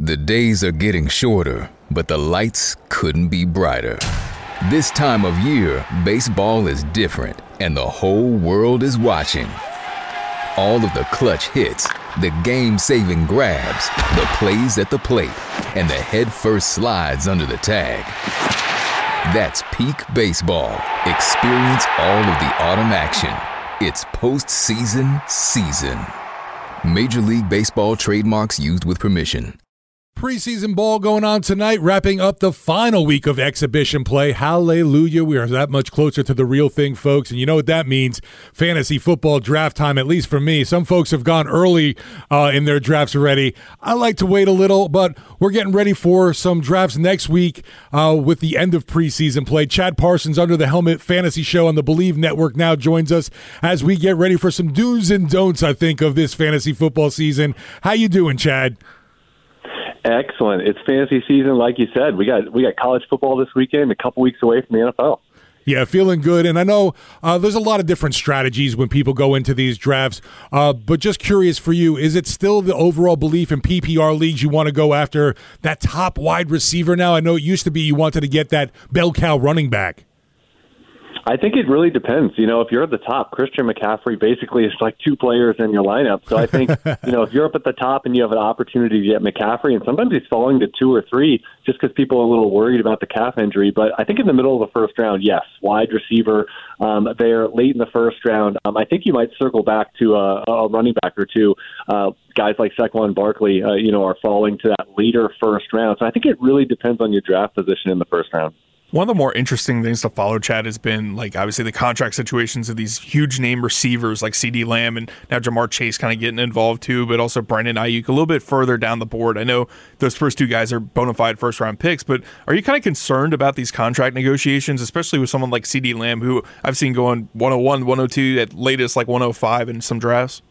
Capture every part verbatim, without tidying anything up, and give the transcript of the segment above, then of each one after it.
The days are getting shorter, but the lights couldn't be brighter. This time of year, baseball is different, and the whole world is watching. All of the clutch hits, the game-saving grabs, the plays at the plate, and the head-first slides under the tag. That's peak baseball. Experience all of the autumn action. It's postseason season. Major League Baseball trademarks used with permission. Preseason ball going on tonight, wrapping up the final week of exhibition play. Hallelujah. We are that much closer to the real thing, folks. And you know what that means. Fantasy football draft time, at least for me. Some folks have gone early uh, in their drafts already. I like to wait a little, but we're getting ready for some drafts next week uh, with the end of preseason play. Chad Parsons, Under the Helmet Fantasy Show on the Believe Network, now joins us as we get ready for some do's and don'ts, I think, of this fantasy football season. How you doing, Chad? Excellent. It's fantasy season, like you said. We got we got college football this weekend, a couple weeks away from the N F L. Yeah, feeling good. And I know uh, there's a lot of different strategies when people go into these drafts, uh, but just curious for you, is it still the overall belief in P P R leagues you want to go after that top wide receiver now? I know it used to be you wanted to get that bell cow running back. I think it really depends. You know, if you're at the top, Christian McCaffrey basically is like two players in your lineup. So I think, you know, if you're up at the top and you have an opportunity to get McCaffrey, and sometimes he's falling to two or three just because people are a little worried about the calf injury. But I think in the middle of the first round, yes, wide receiver um, there late in the first round. Um, I think you might circle back to a, a running back or two. Uh, guys like Saquon Barkley, uh, you know, are falling to that later first round. So I think it really depends on your draft position in the first round. One of the more interesting things to follow, Chad, has been, like, obviously the contract situations of these huge name receivers like CeeDee Lamb and now Jamar Chase kind of getting involved too, but also Brandon Ayuk a little bit further down the board. I know those first two guys are bona fide first round picks, but are you kind of concerned about these contract negotiations, especially with someone like CeeDee Lamb, who I've seen going one oh one, one oh two, at latest like one oh five in some drafts?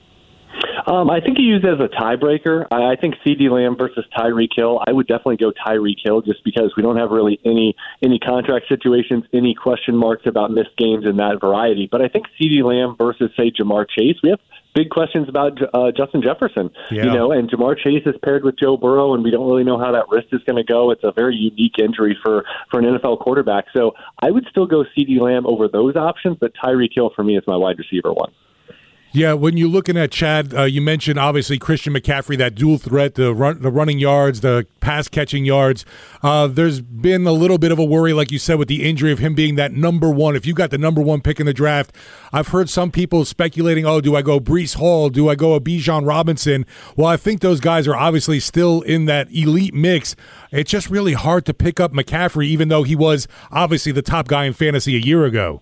Um, I think you use it as a tiebreaker. I, I think CeeDee Lamb versus Tyreek Hill. I would definitely go Tyreek Hill just because we don't have really any any contract situations, any question marks about missed games in that variety. But I think CeeDee Lamb versus, say, Jamar Chase, we have big questions about uh, Justin Jefferson. Yeah. You know, and Jamar Chase is paired with Joe Burrow, and we don't really know how that wrist is going to go. It's a very unique injury for, for an N F L quarterback. So I would still go CeeDee Lamb over those options, but Tyreek Hill for me is my wide receiver one. Yeah, when you're looking at Chad, uh, you mentioned obviously Christian McCaffrey, that dual threat, the run, the running yards, the pass catching yards. Uh, there's been a little bit of a worry, like you said, with the injury of him being that number one. If you got the number one pick in the draft, I've heard some people speculating, oh, do I go Breece Hall? Do I go a Bijan Robinson? Well, I think those guys are obviously still in that elite mix. It's just really hard to pick up McCaffrey, even though he was obviously the top guy in fantasy a year ago.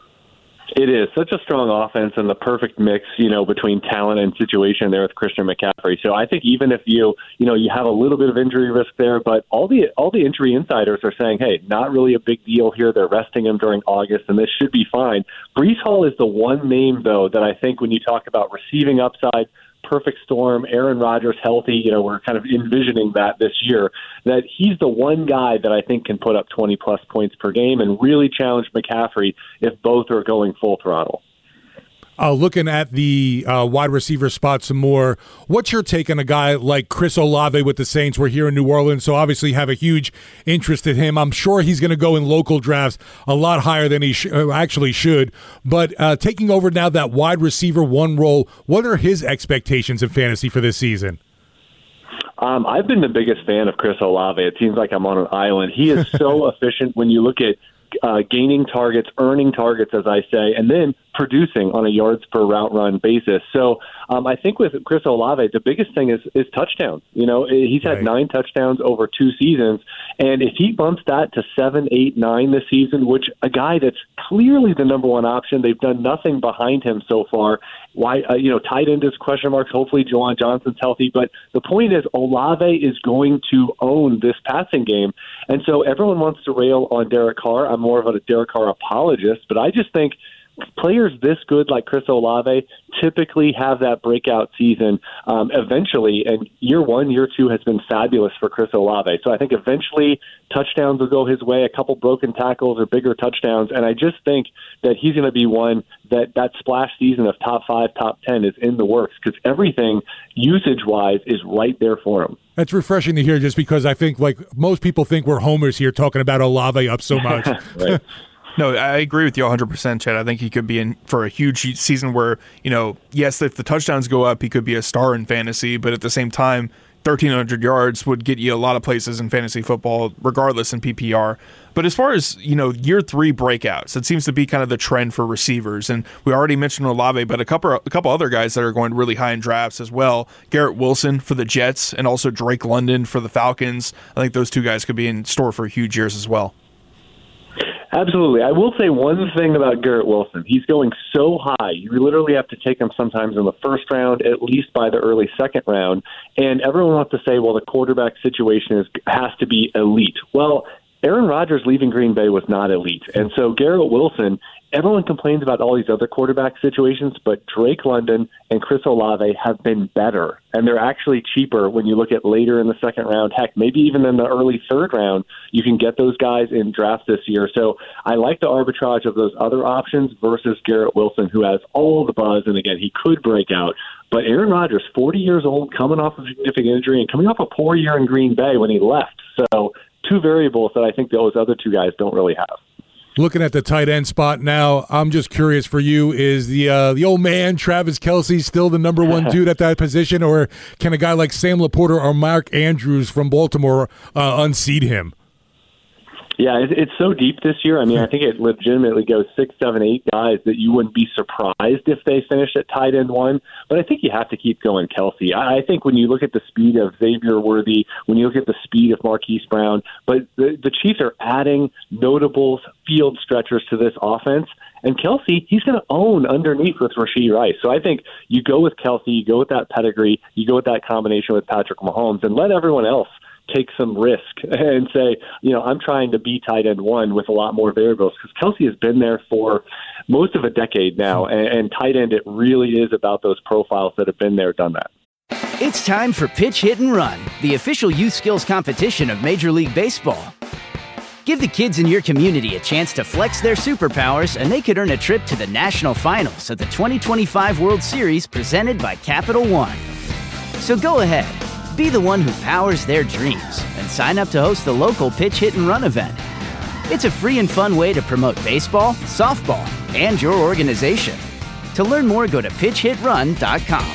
It is such a strong offense and the perfect mix, you know, between talent and situation there with Christian McCaffrey. So I think even if you, you know, you have a little bit of injury risk there, but all the all the injury insiders are saying, hey, not really a big deal here. They're resting him during August, and this should be fine. Breece Hall is the one name, though, that I think when you talk about receiving upside, perfect storm, Aaron Rodgers healthy, you know, we're kind of envisioning that this year, that he's the one guy that I think can put up twenty-plus points per game and really challenge McCaffrey if both are going full throttle. Uh, looking at the uh, wide receiver spot some more, what's your take on a guy like Chris Olave with the Saints? We're here in New Orleans, so obviously have a huge interest in him. I'm sure he's going to go in local drafts a lot higher than he sh- actually should. But uh, taking over now that wide receiver one role, what are his expectations in fantasy for this season? Um, I've been the biggest fan of Chris Olave. It seems like I'm on an island. He is so efficient when you look at uh, gaining targets, earning targets, as I say, and then producing on a yards per route run basis. So um, I think with Chris Olave, the biggest thing is, is touchdowns. You know, he's had right. nine touchdowns over two seasons. And if he bumps that to seven, eight, nine this season, which a guy that's clearly the number one option, they've done nothing behind him so far. Why, uh, you know, tight end is question marks. Hopefully Juwan Johnson's healthy. But the point is Olave is going to own this passing game. And so everyone wants to rail on Derek Carr. I'm more of a Derek Carr apologist, but I just think players this good like Chris Olave typically have that breakout season um, eventually, and year one, year two has been fabulous for Chris Olave. So I think eventually touchdowns will go his way, a couple broken tackles or bigger touchdowns, and I just think that he's going to be one that that splash season of top five, top ten is in the works because everything usage-wise is right there for him. That's refreshing to hear just because I think like most people think we're homers here talking about Olave up so much. Right. No, I agree with you one hundred percent, Chad. I think he could be in for a huge season where, you know, yes, if the touchdowns go up, he could be a star in fantasy, but at the same time, thirteen hundred yards would get you a lot of places in fantasy football, regardless in P P R. But as far as, you know, year three breakouts, it seems to be kind of the trend for receivers. And we already mentioned Olave, but a couple a couple other guys that are going really high in drafts as well. Garrett Wilson for the Jets and also Drake London for the Falcons. I think those two guys could be in store for huge years as well. Absolutely. I will say one thing about Garrett Wilson. He's going so high. You literally have to take him sometimes in the first round, at least by the early second round. And everyone wants to say, well, the quarterback situation is has to be elite. Well, Aaron Rodgers leaving Green Bay was not elite. And so Garrett Wilson, everyone complains about all these other quarterback situations, but Drake London and Chris Olave have been better. And they're actually cheaper when you look at later in the second round. Heck, maybe even in the early third round, you can get those guys in drafts this year. So I like the arbitrage of those other options versus Garrett Wilson, who has all the buzz. And again, he could break out. But Aaron Rodgers, forty years old, coming off a significant injury and coming off a poor year in Green Bay when he left. So two variables that I think those other two guys don't really have. Looking at the tight end spot now, I'm just curious for you, is the uh, the old man, Travis Kelce, still the number one dude at that position, or can a guy like Sam Laporta or Mark Andrews from Baltimore uh, unseat him? Yeah, it's so deep this year. I mean, I think it legitimately goes six, seven, eight guys that you wouldn't be surprised if they finish at tight end one. But I think you have to keep going Kelce. I think when you look at the speed of Xavier Worthy, when you look at the speed of Marquise Brown, but the, the Chiefs are adding notable field stretchers to this offense. And Kelce, he's going to own underneath with Rashee Rice. So I think you go with Kelce, you go with that pedigree, you go with that combination with Patrick Mahomes, and let everyone else take some risk and say, you know, I'm trying to be tight end one with a lot more variables because Kelce has been there for most of a decade now, and, and tight end, it really is about those profiles that have been there, done that. It's time for Pitch, Hit, and Run, the official youth skills competition of Major League Baseball. Give the kids in your community a chance to flex their superpowers, and they could earn a trip to the national finals of the twenty twenty-five World Series presented by Capital One. So go ahead. Be the one who powers their dreams and sign up to host the local Pitch, Hit, and Run event. It's a free and fun way to promote baseball, softball, and your organization. To learn more, go to pitch hit run dot com.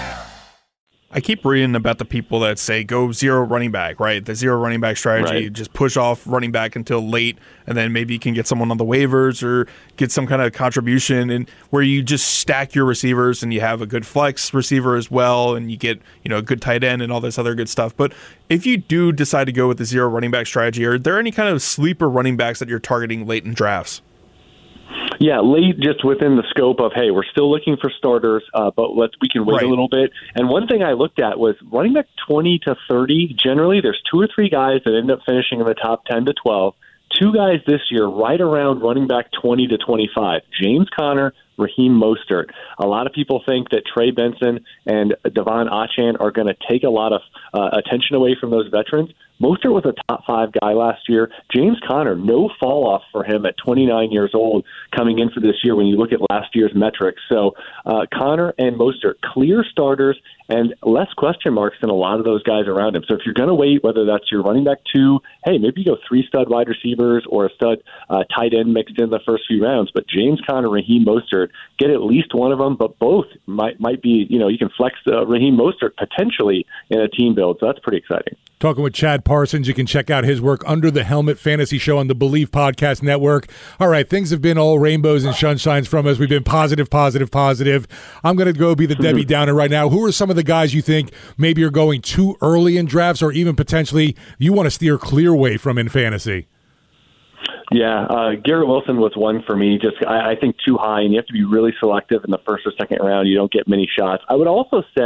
I keep reading about the people that say go zero running back, right? The zero running back strategy, right. Just push off running back until late, and then maybe you can get someone on the waivers or get some kind of contribution, and where you just stack your receivers and you have a good flex receiver as well, and you get, you know, a good tight end and all this other good stuff. But if you do decide to go with the zero running back strategy, are there any kind of sleeper running backs that you're targeting late in drafts? Yeah, late just within the scope of, hey, we're still looking for starters, uh, but let's we can wait right. a little bit. And one thing I looked at was running back twenty to thirty. Generally, there's two or three guys that end up finishing in the top ten to twelve. Two guys this year right around running back twenty to twenty-five. James Conner, Raheem Mostert. A lot of people think that Trey Benson and Devon Achane are going to take a lot of uh, attention away from those veterans. Mostert was a top five guy last year. James Conner, no fall off for him at twenty-nine years old coming in for this year when you look at last year's metrics. So uh, Conner and Mostert, clear starters and less question marks than a lot of those guys around him. So if you're going to wait, whether that's your running back two, hey, maybe you go three stud wide receivers or a stud uh, tight end mixed in the first few rounds. But James Conner, Raheem Mostert, get at least one of them, but both might might be, you know, you can flex uh, Raheem Mostert potentially in a team build. So that's pretty exciting. Talking with Chad Parsons. You can check out his work Under the Helmet Fantasy Show on the Believe Podcast Network. All right, things have been all rainbows and sunshines from us. We've been positive, positive, positive. I'm going to go be the Debbie Downer right now. Who are some of the guys you think maybe you're going too early in drafts or even potentially you want to steer clear away from in fantasy? Yeah, uh, Garrett Wilson was one for me. Just I, I think too high, and you have to be really selective in the first or second round. You don't get many shots. I would also say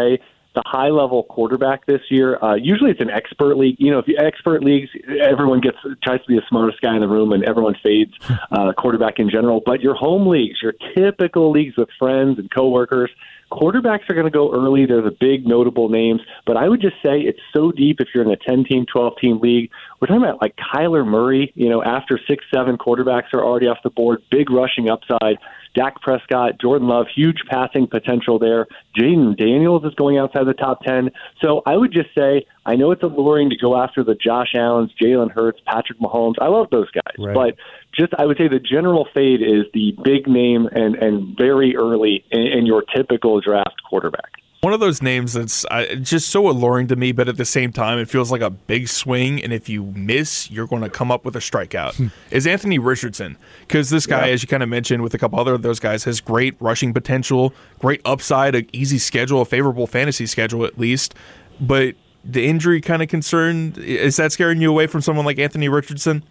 the high-level quarterback this year. Uh, usually it's an expert league. You know, if you expert leagues, everyone gets tries to be the smartest guy in the room, and everyone fades uh, quarterback in general. But your home leagues, your typical leagues with friends and coworkers, quarterbacks are going to go early. They're the big notable names. But I would just say it's so deep if you're in a ten-team, twelve-team league. We're talking about like Kyler Murray, you know, after six, seven quarterbacks are already off the board, big rushing upside. Dak Prescott, Jordan Love, huge passing potential there. Jaden Daniels is going outside the top ten. So I would just say, I know it's alluring to go after the Josh Allens, Jalen Hurts, Patrick Mahomes. I love those guys. Right. But just I would say the general fade is the big name and, and very early in, in your typical draft quarterback. One of those names that's uh, just so alluring to me, but at the same time, it feels like a big swing, and if you miss, you're going to come up with a strikeout, is Anthony Richardson. Because this guy, yeah. as you kind of mentioned with a couple other of those guys, has great rushing potential, great upside, an easy schedule, a favorable fantasy schedule at least. But the injury kind of concern, is that scaring you away from someone like Anthony Richardson?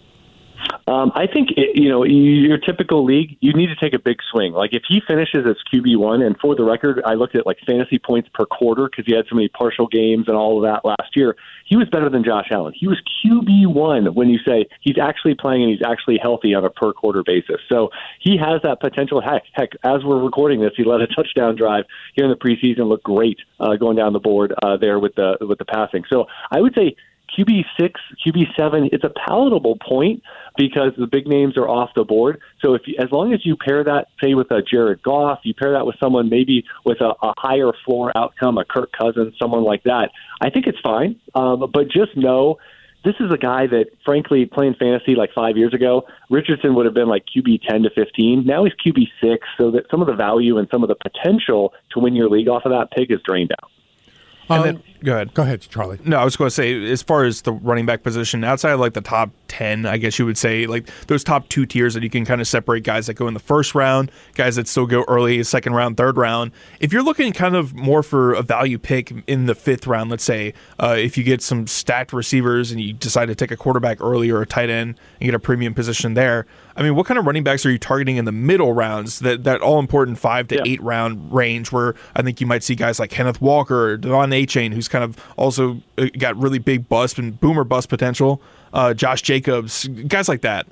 Um, I think, it, you know, your typical league, you need to take a big swing. Like if he finishes as Q B one, and for the record, I looked at like fantasy points per quarter because he had so many partial games and all of that last year. He was better than Josh Allen. He was Q B one when you say he's actually playing and he's actually healthy on a per quarter basis. So he has that potential. Heck, heck, as we're recording this, he led a touchdown drive here in the preseason, looked great uh, going down the board uh, there with the with the passing. So I would say Q B six, Q B seven, it's a palatable point because the big names are off the board. So if you, as long as you pair that, say, with a Jared Goff, you pair that with someone maybe with a, a higher floor outcome, a Kirk Cousins, someone like that, I think it's fine. Um, but just know this is a guy that, frankly, playing fantasy like five years ago, Richardson would have been like Q B ten to fifteen. Now he's Q B six, so that some of the value and some of the potential to win your league off of that pick is drained out. And Um, then, go ahead. Go ahead, Charlie. No, I was going to say, as far as the running back position, outside of like the top ten, I guess you would say, like those top two tiers that you can kind of separate guys that go in the first round, guys that still go early, second round, third round. If you're looking kind of more for a value pick in the fifth round, let's say, uh, if you get some stacked receivers and you decide to take a quarterback early or a tight end and get a premium position there, I mean, what kind of running backs are you targeting in the middle rounds, that, that all-important five to yeah. eight round range where I think you might see guys like Kenneth Walker or Devon Achane, who's kind of also got really big bust and boomer bust potential, uh, Josh Jacobs, guys like that?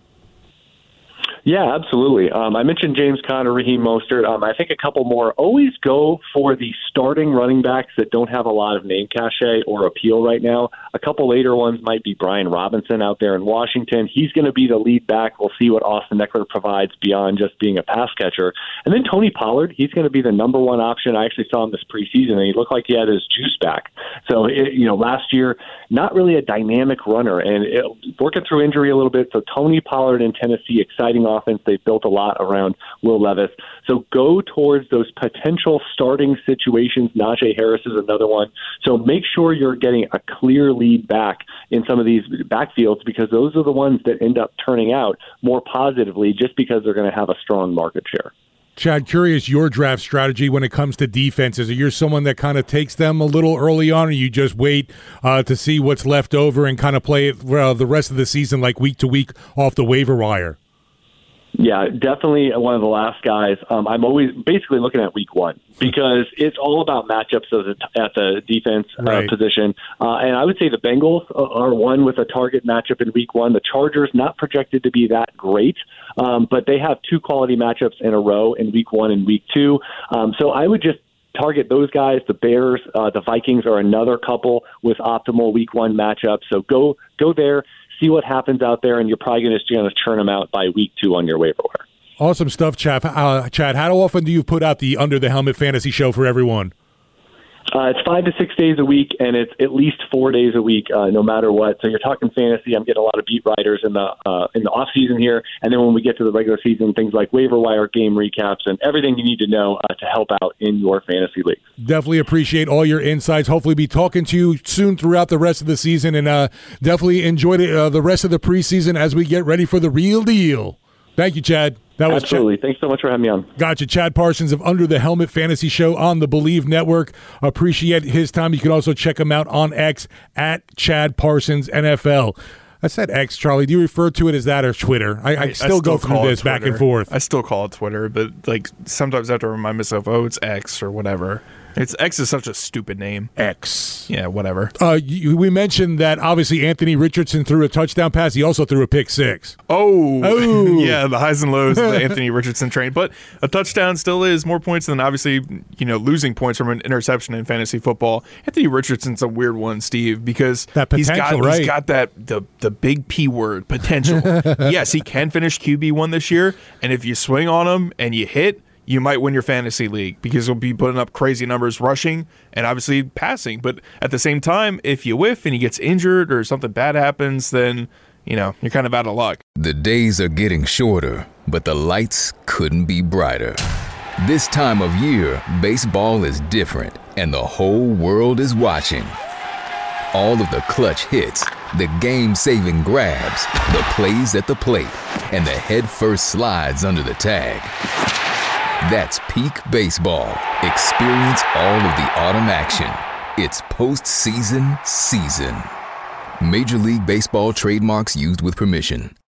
Yeah, absolutely. Um, I mentioned James Conner, Raheem Mostert. Um, I think a couple more. Always go for the starting running backs that don't have a lot of name cachet or appeal right now. A couple later ones might be Brian Robinson out there in Washington. He's going to be the lead back. We'll see what Austin Eckler provides beyond just being a pass catcher. And then Tony Pollard, he's going to be the number one option. I actually saw him this preseason, and he looked like he had his juice back. So, it, you know, last year, not really a dynamic runner, and it, working through injury a little bit. So Tony Pollard in Tennessee, exciting offense. They've built a lot around Will Levis. So go towards those potential starting situations. Najee Harris is another one. So make sure you're getting a clear lead back in some of these backfields, because those are the ones that end up turning out more positively just because they're going to have a strong market share. Chad, curious your draft strategy when it comes to defenses. Are you someone that kind of takes them a little early on, or you just wait uh, to see what's left over and kind of play it uh, the rest of the season like week to week off the waiver wire? Yeah, definitely one of the last guys. Um, I'm always basically looking at week one because it's all about matchups at the, at the defense uh, right. position. Uh, and I would say the Bengals are one with a target matchup in week one. The Chargers, not projected to be that great, um, but they have two quality matchups in a row in week one and week two. Um, so I would just target those guys. The Bears, uh, the Vikings are another couple with optimal week one matchups. So go go there. See what happens out there, and you're probably going to churn them out by week two on your waiver wire. Awesome stuff, Chad. Uh, Chad, how often do you put out the Under the Helmet Fantasy Show for everyone? Uh, it's five to six days a week, and it's at least four days a week, uh, no matter what. So you're talking fantasy. I'm getting a lot of beat writers in the uh, in the off season here, and then when we get to the regular season, things like waiver wire, game recaps, and everything you need to know uh, to help out in your fantasy league. Definitely appreciate all your insights. Hopefully, be talking to you soon throughout the rest of the season, and uh, definitely enjoy the, uh, the rest of the preseason as we get ready for the real deal. Thank you, Chad. That was Absolutely. Chad. Thanks so much for having me on. Gotcha. Chad Parsons of Under the Helmet Fantasy Show on the Believe Network. Appreciate his time. You can also check him out on X at Chad Parsons N F L. I said X, Charlie. Do you refer to it as that or Twitter? I, I, I, still, I still go through this back and forth. I still call it Twitter, but like sometimes I have to remind myself, oh, it's X or whatever. It's X is such a stupid name. X. Yeah, whatever. Uh, you, we mentioned that obviously Anthony Richardson threw a touchdown pass. He also threw a pick six. Oh, oh. Yeah, the highs and lows of the Anthony Richardson train. But a touchdown still is more points than obviously, you know, losing points from an interception in fantasy football. Anthony Richardson's a weird one, Steve, because that he's got right? he's got that the the big P word, potential. Yes, he can finish Q B one this year, and if you swing on him and you hit, you might win your fantasy league because he'll be putting up crazy numbers rushing and obviously passing. But at the same time, if you whiff and he gets injured or something bad happens, then, you know, you're kind of out of luck. The days are getting shorter, but the lights couldn't be brighter. This time of year, baseball is different, and the whole world is watching. All of the clutch hits, the game-saving grabs, the plays at the plate, and the head-first slides under the tag. That's peak baseball. Experience all of the autumn action. It's postseason season. Major League Baseball trademarks used with permission.